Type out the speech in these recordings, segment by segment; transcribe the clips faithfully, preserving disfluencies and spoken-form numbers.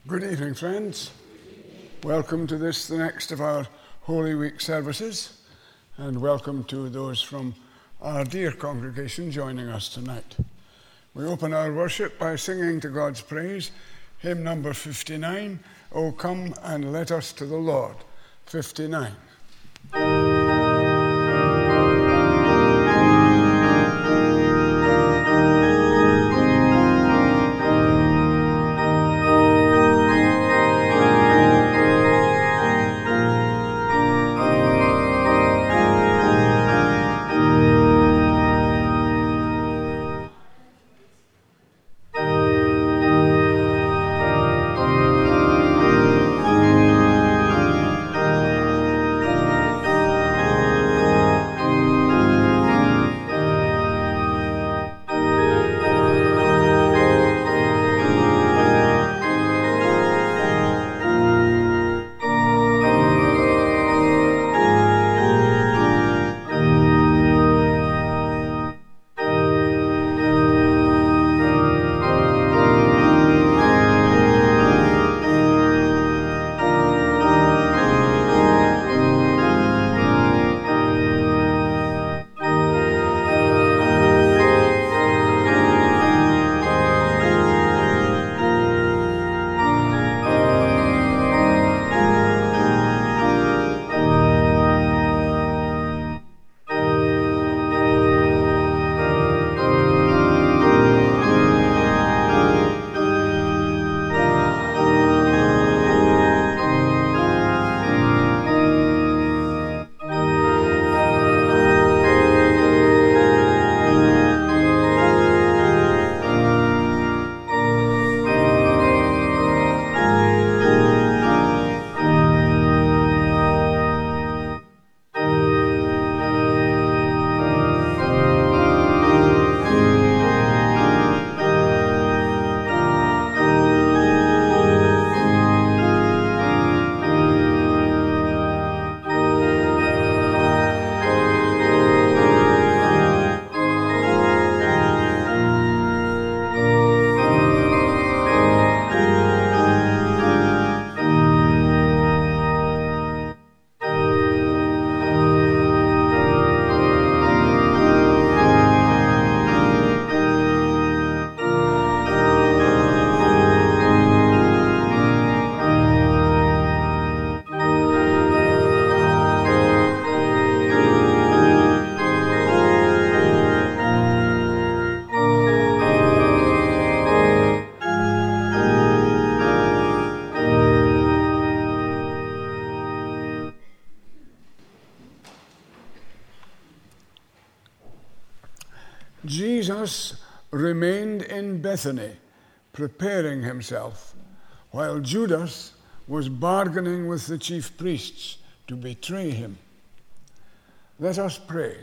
Good evening, friends. Welcome to this, the next of our Holy Week services, and welcome to those from our dear congregation joining us tonight. We open our worship by singing to God's praise, hymn number fifty-nine, O Come and Let Us to the Lord, fifty-nine. Jesus remained in Bethany, preparing himself, while Judas was bargaining with the chief priests to betray him. Let us pray.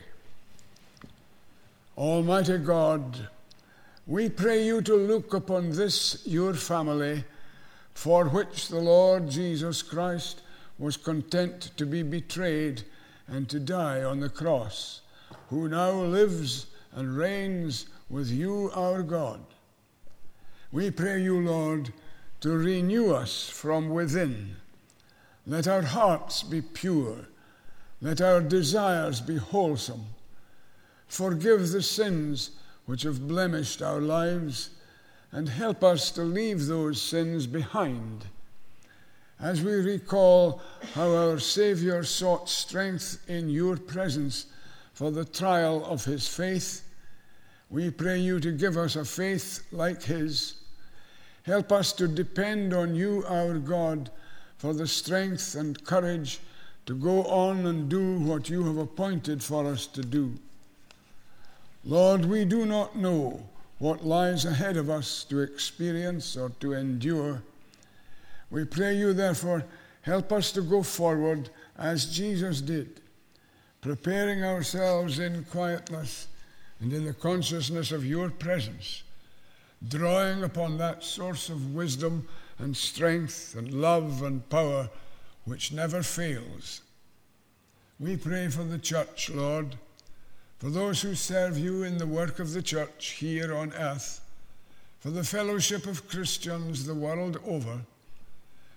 Almighty God, we pray you to look upon this your family, for which the Lord Jesus Christ was content to be betrayed and to die on the cross, who now lives and reigns with you, our God. We pray you, Lord, to renew us from within. Let our hearts be pure. Let our desires be wholesome. Forgive the sins which have blemished our lives, and help us to leave those sins behind. As we recall how our Savior sought strength in your presence for the trial of his faith, we pray you to give us a faith like his. Help us to depend on you, our God, for the strength and courage to go on and do what you have appointed for us to do. Lord, we do not know what lies ahead of us to experience or to endure. We pray you, therefore, help us to go forward as Jesus did, preparing ourselves in quietness and in the consciousness of your presence, drawing upon that source of wisdom and strength and love and power which never fails. We pray for the church, Lord, for those who serve you in the work of the church here on earth, for the fellowship of Christians the world over,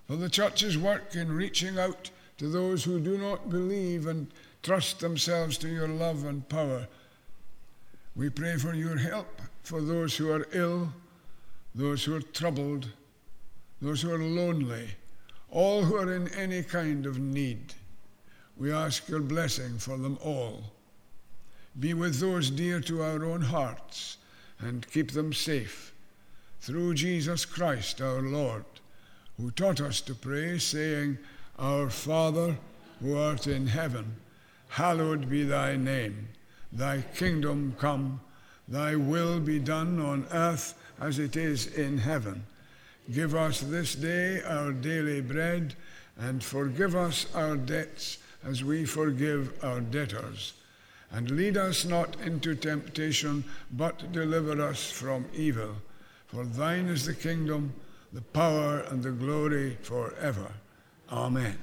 for the church's work in reaching out to those who do not believe and trust themselves to your love and power. We pray for your help for those who are ill, those who are troubled, those who are lonely, all who are in any kind of need. We ask your blessing for them all. Be with those dear to our own hearts and keep them safe. Through Jesus Christ our Lord, who taught us to pray, saying, Our Father, who art in heaven, hallowed be thy name. Thy kingdom come, thy will be done on earth as it is in heaven. Give us this day our daily bread, and forgive us our debts as we forgive our debtors. And lead us not into temptation, but deliver us from evil. For thine is the kingdom, the power, and the glory forever. Amen.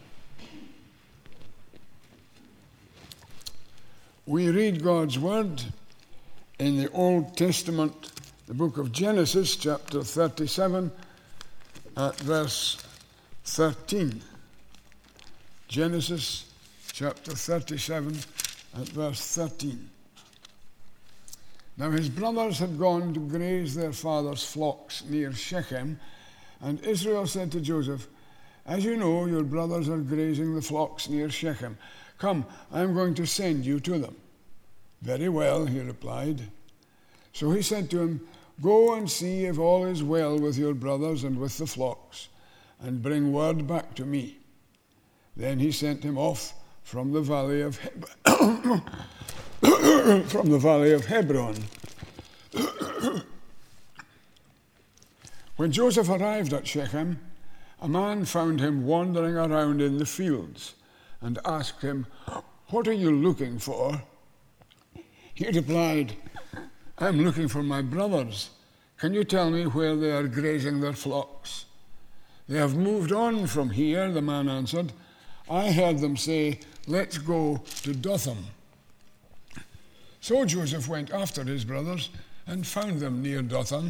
We read God's word in the Old Testament, the book of Genesis, chapter thirty-seven, at verse thirteen. Genesis, chapter thirty-seven, at verse thirteen. Now his brothers had gone to graze their father's flocks near Shechem, and Israel said to Joseph, As you know, your brothers are grazing the flocks near Shechem. Come, I am going to send you to them. Very well, he replied. So he said to him, Go and see if all is well with your brothers and with the flocks, and bring word back to me. Then he sent him off from the valley of Heb- from the valley of Hebron. When Joseph arrived at Shechem, a man found him wandering around in the fields and asked him, What are you looking for? He replied, I'm looking for my brothers. Can you tell me where they are grazing their flocks? They have moved on from here, the man answered. I heard them say, Let's go to Dothan. So Joseph went after his brothers and found them near Dothan.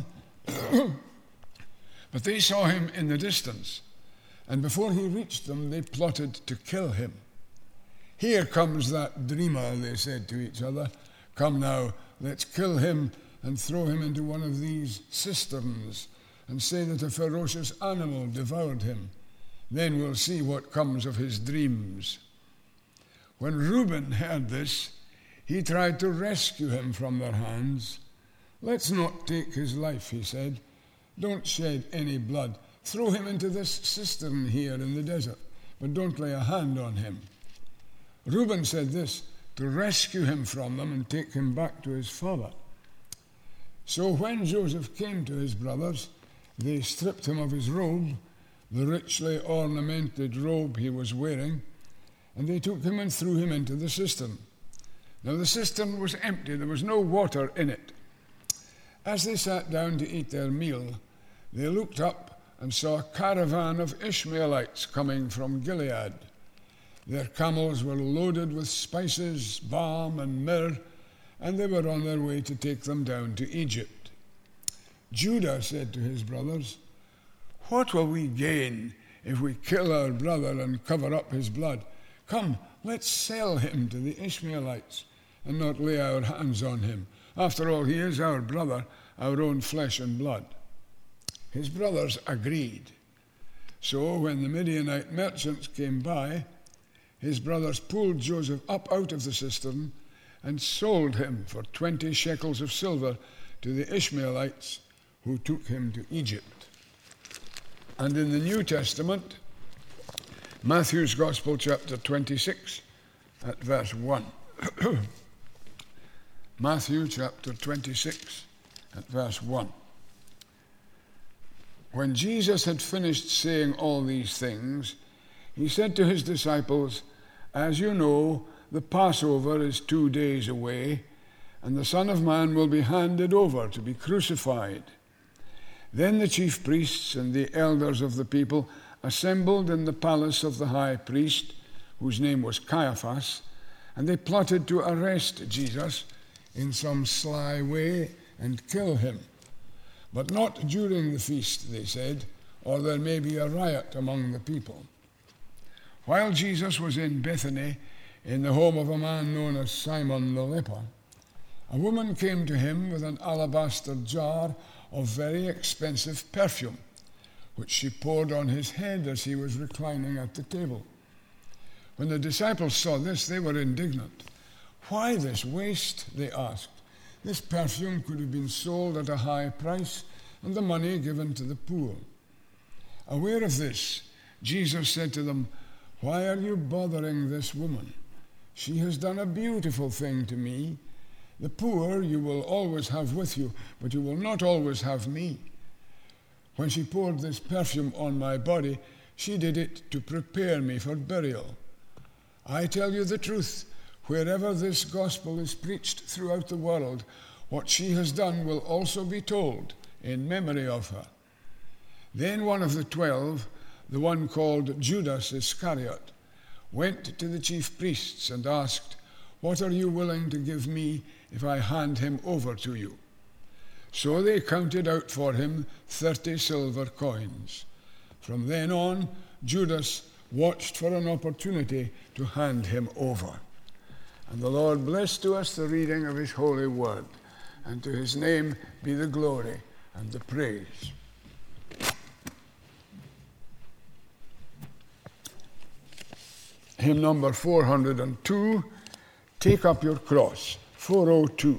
But they saw him in the distance, and before he reached them, they plotted to kill him. Here comes that dreamer, they said to each other. Come now, let's kill him and throw him into one of these cisterns and say that a ferocious animal devoured him. Then we'll see what comes of his dreams. When Reuben heard this, he tried to rescue him from their hands. Let's not take his life, he said. Don't shed any blood. Throw him into this cistern here in the desert, but don't lay a hand on him. Reuben said this to rescue him from them and take him back to his father. So when Joseph came to his brothers, they stripped him of his robe, the richly ornamented robe he was wearing, and they took him and threw him into the cistern. Now the cistern was empty, there was no water in it. As they sat down to eat their meal, they looked up and saw a caravan of Ishmaelites coming from Gilead. Their camels were loaded with spices, balm, and myrrh, and they were on their way to take them down to Egypt. Judah said to his brothers, What will we gain if we kill our brother and cover up his blood? Come, let's sell him to the Ishmaelites and not lay our hands on him. After all, he is our brother, our own flesh and blood. His brothers agreed. So when the Midianite merchants came by, his brothers pulled Joseph up out of the cistern and sold him for twenty shekels of silver to the Ishmaelites, who took him to Egypt. And in the New Testament, Matthew's Gospel, chapter twenty-six, at verse one. Matthew chapter twenty-six, at verse one. When Jesus had finished saying all these things, he said to his disciples, As you know, the Passover is two days away, and the Son of Man will be handed over to be crucified. Then the chief priests and the elders of the people assembled in the palace of the high priest, whose name was Caiaphas, and they plotted to arrest Jesus in some sly way and kill him. But not during the feast, they said, or there may be a riot among the people. While Jesus was in Bethany, in the home of a man known as Simon the leper, a woman came to him with an alabaster jar of very expensive perfume, which she poured on his head as he was reclining at the table. When the disciples saw this, they were indignant. "Why this waste?" they asked. "This perfume could have been sold at a high price and the money given to the poor." Aware of this, Jesus said to them, "Why are you bothering this woman? She has done a beautiful thing to me. The poor you will always have with you, but you will not always have me. When she poured this perfume on my body, she did it to prepare me for burial. I tell you the truth, wherever this gospel is preached throughout the world, what she has done will also be told in memory of her." Then one of the twelve, the one called Judas Iscariot, went to the chief priests and asked, "What are you willing to give me if I hand him over to you?" So they counted out for him thirty silver coins. From then on, Judas watched for an opportunity to hand him over. And the Lord bless to us the reading of his holy word, and to his name be the glory and the praise. Hymn number four hundred two, Take Up Your Cross, four oh two.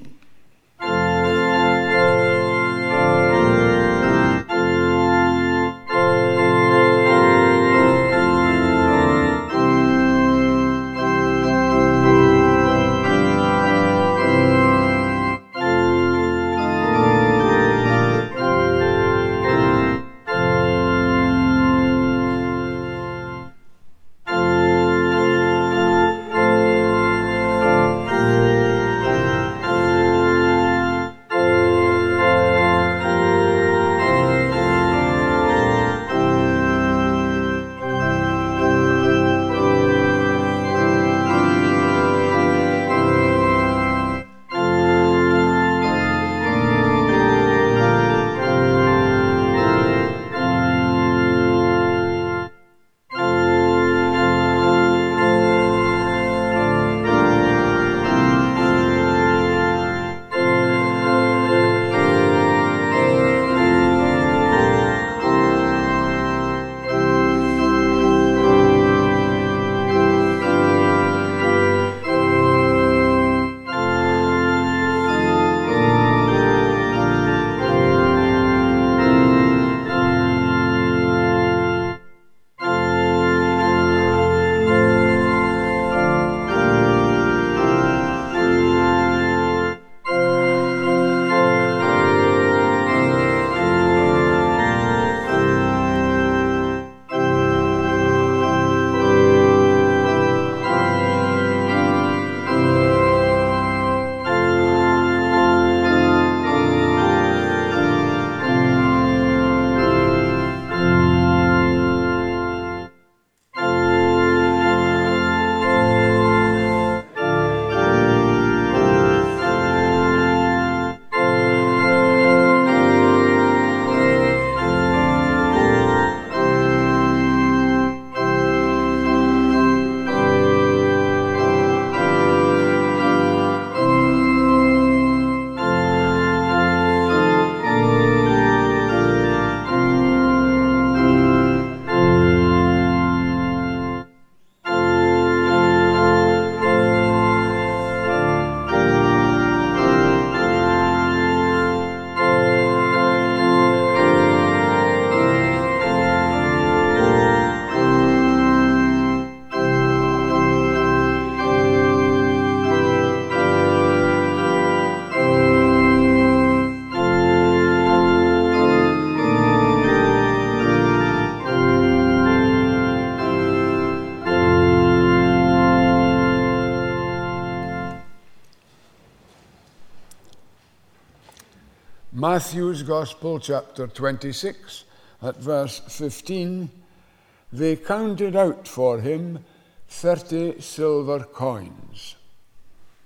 Matthew's Gospel, chapter twenty-six, at verse fifteen, they counted out for him thirty silver coins.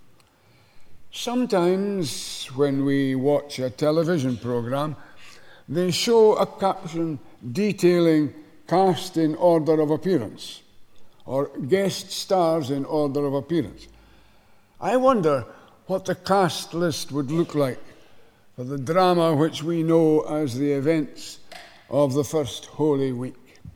Sometimes when we watch a television program, they show a caption detailing cast in order of appearance, or guest stars in order of appearance. I wonder what the cast list would look like for the drama which we know as the events of the first Holy Week.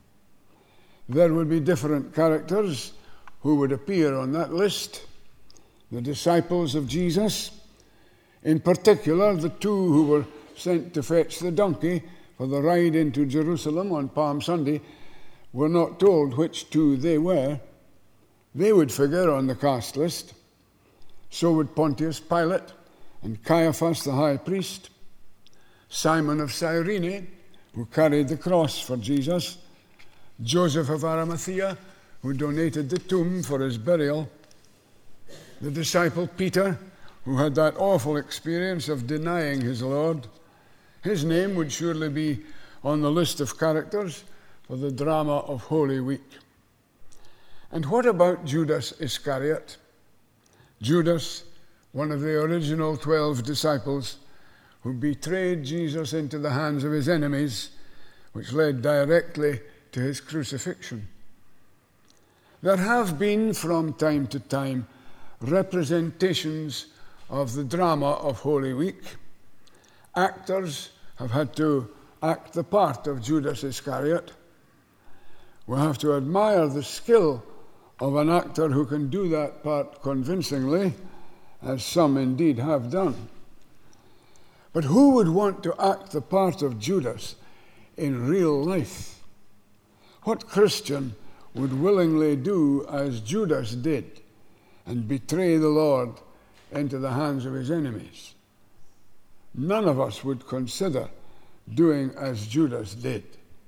There would be different characters who would appear on that list. The disciples of Jesus, in particular the two who were sent to fetch the donkey for the ride into Jerusalem on Palm Sunday, were not told which two they were. They would figure on the cast list. So would Pontius Pilate and Caiaphas the high priest, Simon of Cyrene, who carried the cross for Jesus, Joseph of Arimathea, who donated the tomb for his burial, the disciple Peter, who had that awful experience of denying his Lord. His name would surely be on the list of characters for the drama of Holy Week. And what about Judas Iscariot? Judas, one of the original twelve disciples, who betrayed Jesus into the hands of his enemies, which led directly to his crucifixion. There have been, from time to time, representations of the drama of Holy Week. Actors have had to act the part of Judas Iscariot. We have to admire the skill of an actor who can do that part convincingly, as some indeed have done. But who would want to act the part of Judas in real life? What Christian would willingly do as Judas did and betray the Lord into the hands of his enemies? None of us would consider doing as Judas did.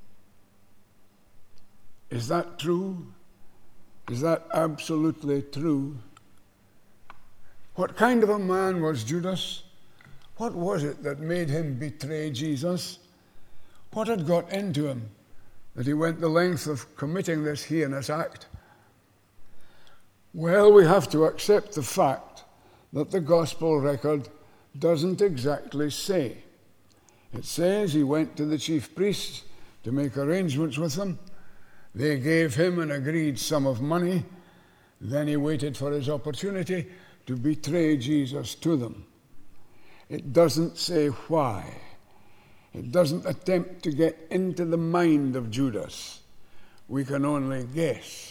Is that true? Is that absolutely true? What kind of a man was Judas? What was it that made him betray Jesus? What had got into him that he went the length of committing this heinous act? Well, we have to accept the fact that the gospel record doesn't exactly say. It says he went to the chief priests to make arrangements with them. They gave him an agreed sum of money. Then he waited for his opportunity to betray Jesus to them. It doesn't say why. It doesn't attempt to get into the mind of Judas. We can only guess.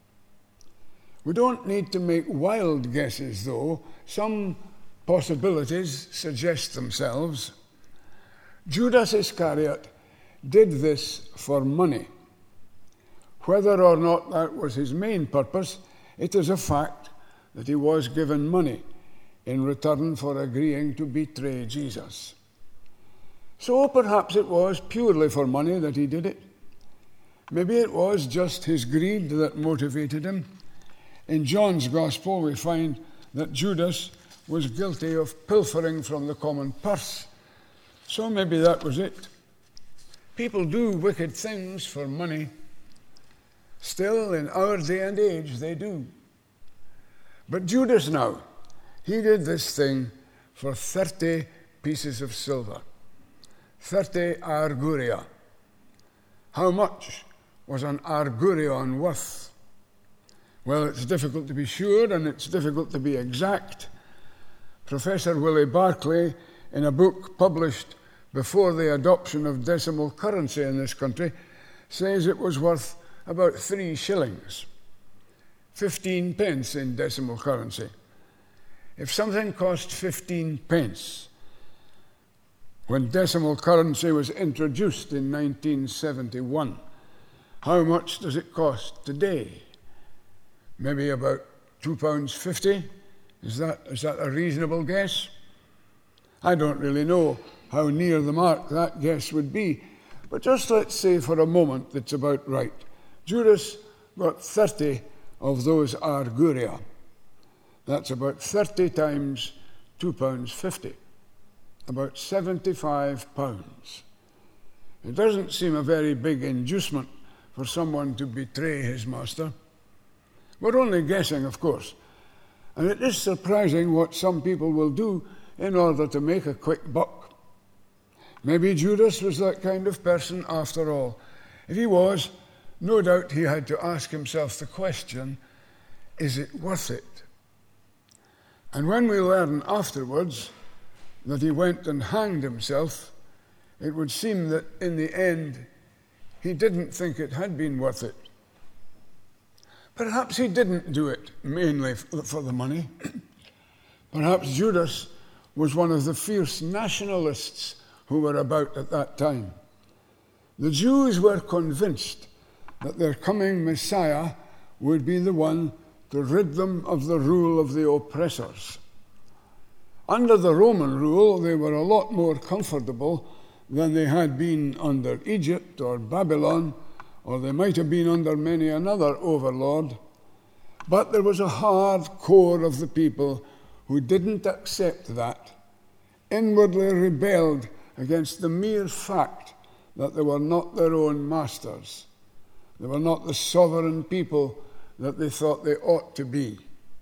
We don't need to make wild guesses, though. Some possibilities suggest themselves. Judas Iscariot did this for money. Whether or not that was his main purpose, it is a fact that he was given money in return for agreeing to betray Jesus. So perhaps it was purely for money that he did it. Maybe it was just his greed that motivated him. In John's Gospel, we find that Judas was guilty of pilfering from the common purse. So maybe that was it. People do wicked things for money. Still, in our day and age, they do. But Judas now, he did this thing for thirty pieces of silver. thirty arguria. How much was an argurion worth? Well, it's difficult to be sure, and it's difficult to be exact. Professor Willie Barclay, in a book published before the adoption of decimal currency in this country, says it was worth about three shillings, fifteen pence in decimal currency. If something cost fifteen pence, when decimal currency was introduced in nineteen seventy-one, how much does it cost today? Maybe about two pounds fifty? Is that, is that a reasonable guess? I don't really know how near the mark that guess would be, but just let's say for a moment it's about right. Judas got thirty of those arguria. That's about thirty times two pounds fifty, about seventy-five pounds. It doesn't seem a very big inducement for someone to betray his master. We're only guessing, of course, and it is surprising what some people will do in order to make a quick buck. Maybe Judas was that kind of person after all. If he was, no doubt he had to ask himself the question, is it worth it? And when we learn afterwards that he went and hanged himself, it would seem that in the end he didn't think it had been worth it. Perhaps he didn't do it mainly for the money. Perhaps Judas was one of the fierce nationalists who were about at that time. The Jews were convinced that their coming Messiah would be the one to rid them of the rule of the oppressors. Under the Roman rule, they were a lot more comfortable than they had been under Egypt or Babylon, or they might have been under many another overlord. But there was a hard core of the people who didn't accept that, inwardly rebelled against the mere fact that they were not their own masters. They were not the sovereign people that they thought they ought to be.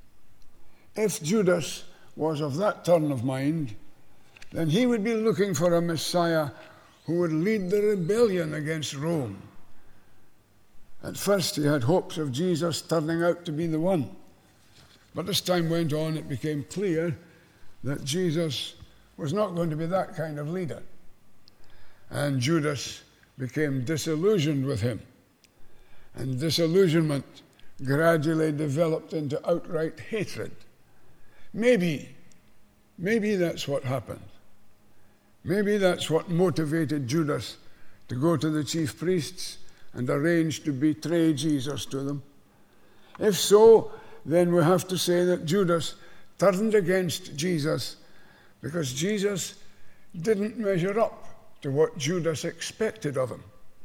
If Judas was of that turn of mind, then he would be looking for a Messiah who would lead the rebellion against Rome. At first he had hopes of Jesus turning out to be the one. But as time went on, it became clear that Jesus was not going to be that kind of leader. And Judas became disillusioned with him. And disillusionment gradually developed into outright hatred. Maybe, maybe that's what happened. Maybe that's what motivated Judas to go to the chief priests and arrange to betray Jesus to them. If so, then we have to say that Judas turned against Jesus because Jesus didn't measure up to what Judas expected of him.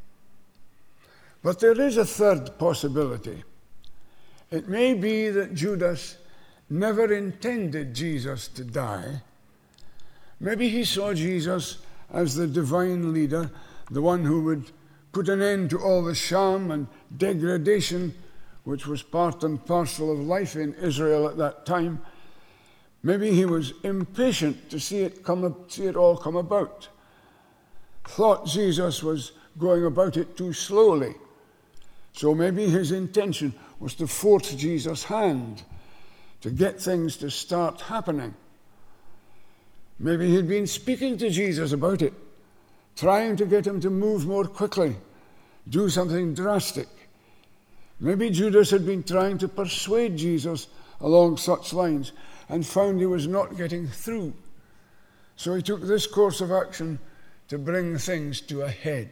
But there is a third possibility. It may be that Judas never intended Jesus to die. Maybe he saw Jesus as the divine leader, the one who would put an end to all the sham and degradation which was part and parcel of life in Israel at that time. Maybe he was impatient to see it come, see it all come about. Thought Jesus was going about it too slowly. So maybe his intention was to force Jesus' hand, to get things to start happening. Maybe he'd been speaking to Jesus about it, trying to get him to move more quickly, do something drastic. Maybe Judas had been trying to persuade Jesus along such lines and found he was not getting through. So he took this course of action to bring things to a head.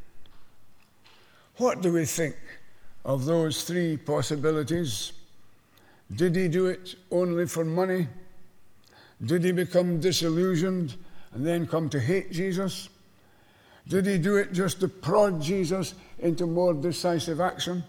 What do we think of those three possibilities? Did he do it only for money? Did he become disillusioned and then come to hate Jesus? Did he do it just to prod Jesus into more decisive action?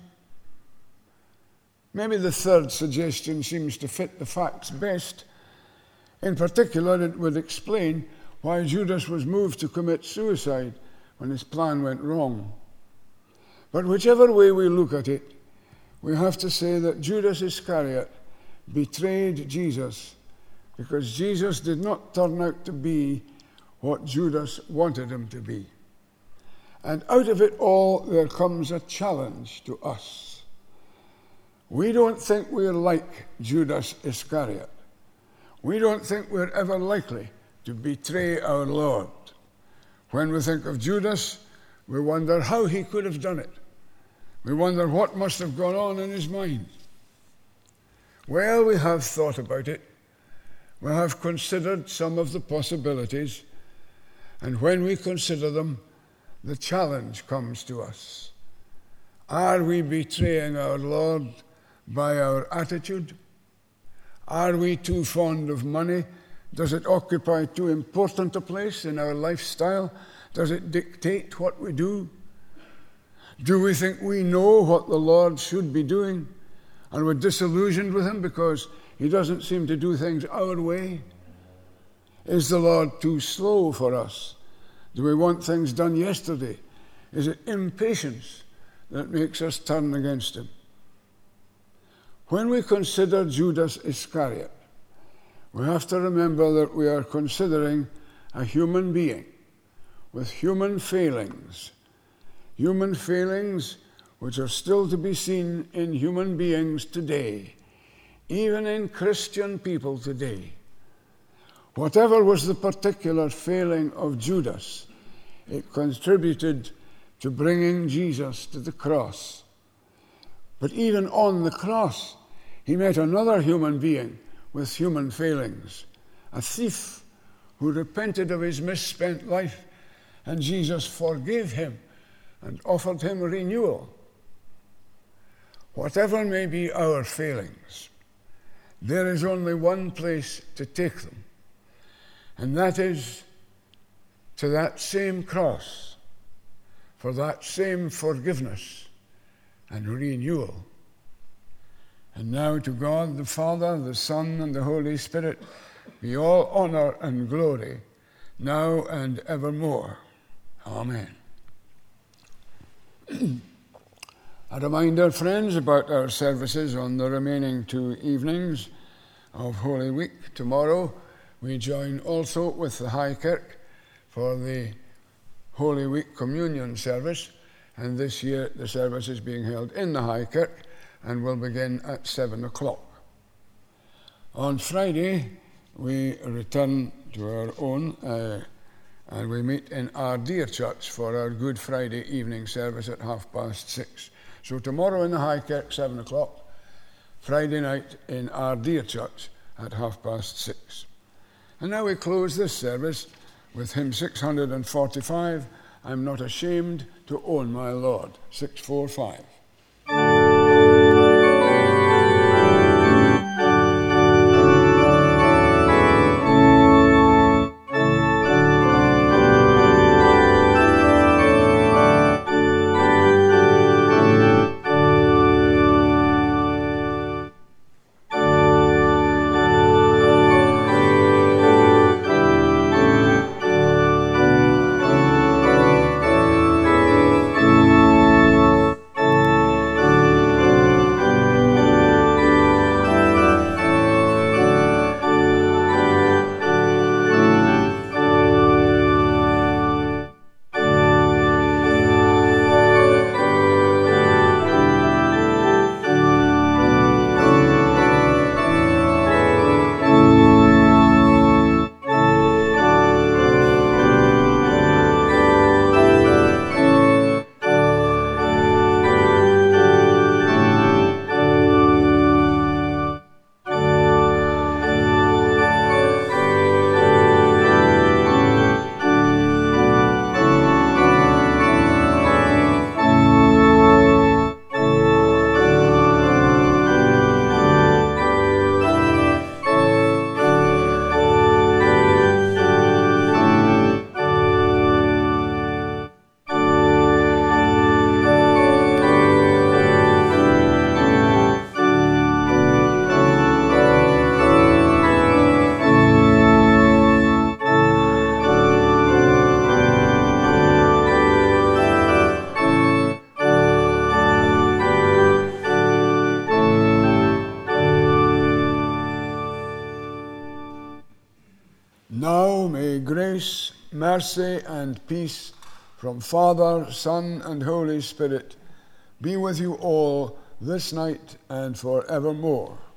Maybe the third suggestion seems to fit the facts best. In particular, it would explain why Judas was moved to commit suicide when his plan went wrong. But whichever way we look at it, we have to say that Judas Iscariot betrayed Jesus because Jesus did not turn out to be what Judas wanted him to be. And out of it all, there comes a challenge to us. We don't think we're like Judas Iscariot. We don't think we're ever likely to betray our Lord. When we think of Judas, we wonder how he could have done it. We wonder what must have gone on in his mind. Well, we have thought about it. We have considered some of the possibilities. And when we consider them, the challenge comes to us. Are we betraying our Lord by our attitude? Are we too fond of money? Does it occupy too important a place in our lifestyle? Does it dictate what we do? Do we think we know what the Lord should be doing, and we're disillusioned with him because he doesn't seem to do things our way? Is the Lord too slow for us? Do we want things done yesterday? Is it impatience that makes us turn against him? When we consider Judas Iscariot, we have to remember that we are considering a human being with human failings, human failings which are still to be seen in human beings today, even in Christian people today. Whatever was the particular failing of Judas, it contributed to bringing Jesus to the cross. But even on the cross, he met another human being with human failings, a thief who repented of his misspent life, and Jesus forgave him and offered him renewal. Whatever may be our failings, there is only one place to take them, and that is to that same cross for that same forgiveness and renewal. And now to God the Father, the Son, and the Holy Spirit be all honor and glory, now and evermore. Amen. A reminder, friends, about our services on the remaining two evenings of Holy Week. Tomorrow we join also with the High Kirk for the Holy Week Communion service, and this year the service is being held in the High Kirk and will begin at seven o'clock. On Friday we return to our own uh, and we meet in our dear church for our Good Friday evening service at half past six. So tomorrow in the High Kirk, seven o'clock, Friday night in our dear church at half past six. And now we close this service with hymn six hundred forty-five, I'm Not Ashamed to Own My Lord, six forty-five. Now may grace, mercy, and peace from Father, Son, and Holy Spirit be with you all this night and forevermore.